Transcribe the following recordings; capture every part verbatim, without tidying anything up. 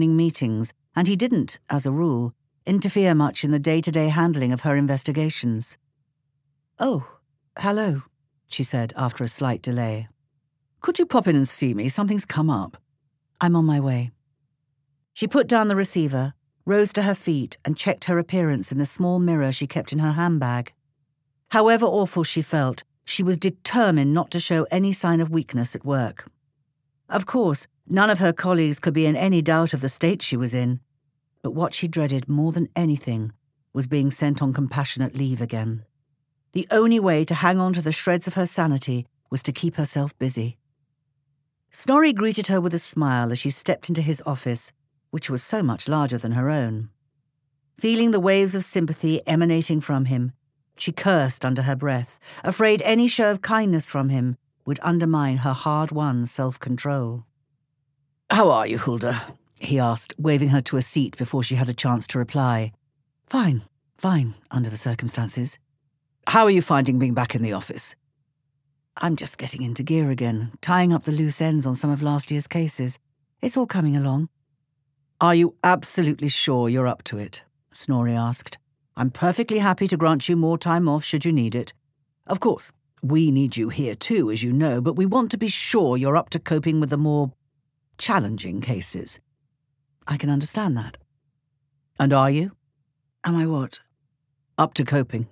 meetings, and he didn't, as a rule, interfere much in the day-to-day handling of her investigations. "Oh, hello," she said after a slight delay. "Could you pop in and see me? Something's come up." "I'm on my way." She put down the receiver, rose to her feet, and checked her appearance in the small mirror she kept in her handbag. However awful she felt, she was determined not to show any sign of weakness at work. Of course, none of her colleagues could be in any doubt of the state she was in, but what she dreaded more than anything was being sent on compassionate leave again. The only way to hang on to the shreds of her sanity was to keep herself busy. Snorri greeted her with a smile as she stepped into his office, which was so much larger than her own. Feeling the waves of sympathy emanating from him, she cursed under her breath, afraid any show of kindness from him would undermine her hard-won self-control. "How are you, Hulda?" he asked, waving her to a seat before she had a chance to reply. "Fine, fine, under the circumstances." "How are you finding being back in the office?" "I'm just getting into gear again, tying up the loose ends on some of last year's cases. It's all coming along." "Are you absolutely sure you're up to it?" Snorri asked. "I'm perfectly happy to grant you more time off should you need it. Of course, we need you here too, as you know, but we want to be sure you're up to coping with the more challenging cases." "I can understand that." "And are you?" "Am I what?" "Up to coping."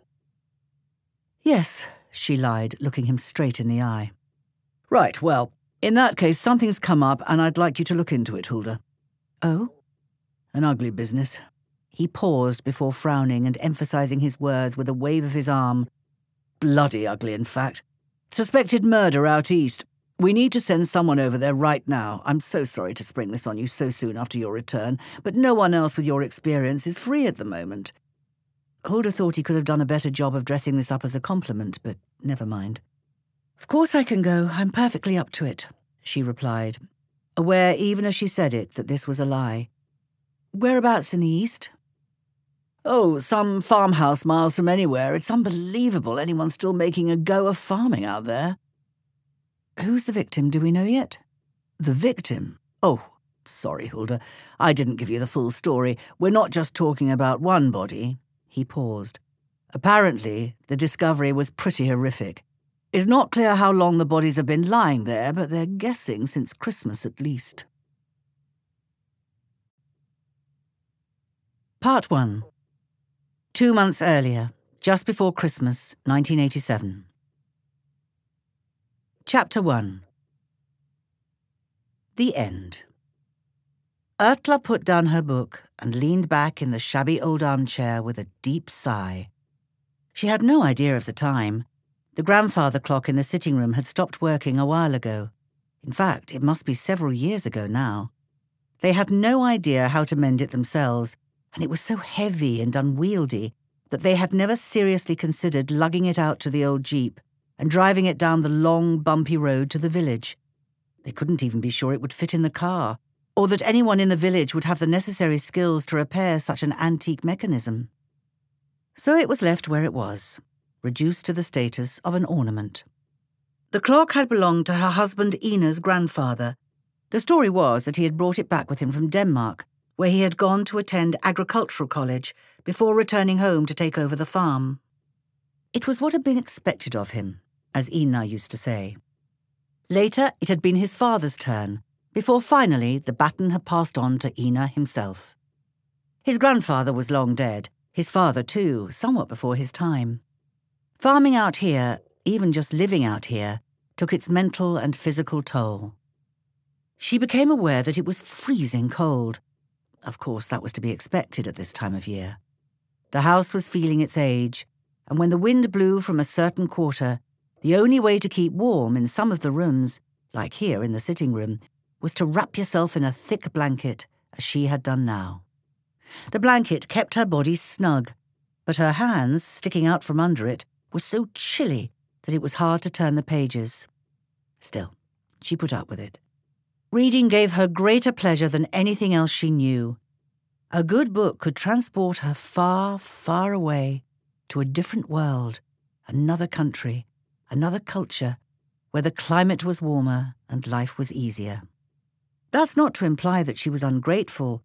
"Yes," she lied, looking him straight in the eye. "Right, well, in that case, something's come up and I'd like you to look into it, Hulda." "Oh?" "An ugly business." He paused before frowning and emphasizing his words with a wave of his arm. "Bloody ugly, in fact. Suspected murder out east. We need to send someone over there right now. I'm so sorry to spring this on you so soon after your return, but no one else with your experience is free at the moment." Hulda thought he could have done a better job of dressing this up as a compliment, but never mind. "Of course I can go. I'm perfectly up to it," she replied, aware even as she said it that this was a lie. "Whereabouts in the east?" "Oh, some farmhouse miles from anywhere. It's unbelievable anyone's still making a go of farming out there." "Who's the victim, do we know yet?" "The victim? Oh, sorry, Hulda. I didn't give you the full story. We're not just talking about one body." He paused. "Apparently, the discovery was pretty horrific. It's not clear how long the bodies have been lying there, but they're guessing since Christmas at least." Part one. Two months earlier, just before Christmas, nineteen eighty-seven. Chapter one. The End. Ertla put down her book and leaned back in the shabby old armchair with a deep sigh. She had no idea of the time. The grandfather clock in the sitting room had stopped working a while ago. In fact, it must be several years ago now. They had no idea how to mend it themselves, and it was so heavy and unwieldy that they had never seriously considered lugging it out to the old Jeep and driving it down the long, bumpy road to the village. They couldn't even be sure it would fit in the car, or that anyone in the village would have the necessary skills to repair such an antique mechanism. So it was left where it was, reduced to the status of an ornament. The clock had belonged to her husband Ina's grandfather. The story was that he had brought it back with him from Denmark, where he had gone to attend agricultural college before returning home to take over the farm. It was what had been expected of him, as Ina used to say. Later, it had been his father's turn, before finally the baton had passed on to Ina himself. His grandfather was long dead, his father too, somewhat before his time. Farming out here, even just living out here, took its mental and physical toll. She became aware that it was freezing cold. Of course, that was to be expected at this time of year. The house was feeling its age, and when the wind blew from a certain quarter, the only way to keep warm in some of the rooms, like here in the sitting room, was to wrap yourself in a thick blanket, as she had done now. The blanket kept her body snug, but her hands, sticking out from under it, were so chilly that it was hard to turn the pages. Still, she put up with it. Reading gave her greater pleasure than anything else she knew. A good book could transport her far, far away to a different world, another country, another culture, where the climate was warmer and life was easier. That's not to imply that she was ungrateful